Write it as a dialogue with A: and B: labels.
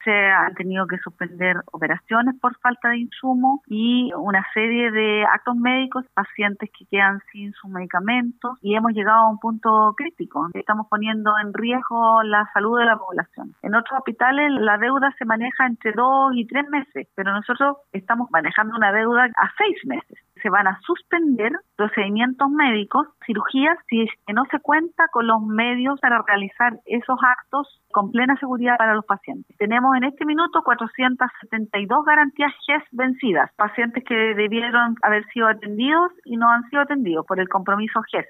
A: se han tenido que suspender operaciones por falta de insumos y una serie de actos médicos, pacientes que quedan sin sus medicamentos, y hemos llegado a un punto crítico. Estamos poniendo en riesgo la salud de la población. En otros hospitales la deuda se maneja entre 2 y 3 meses, pero nosotros estamos manejando una deuda a 6 meses. Se van a suspender procedimientos médicos, cirugías, si es que no se cuenta con los medios para realizar esos actos con plena seguridad para los pacientes. Tenemos en este minuto 472 garantías GES vencidas, pacientes que debieron haber sido atendidos y no han sido atendidos por el compromiso GES.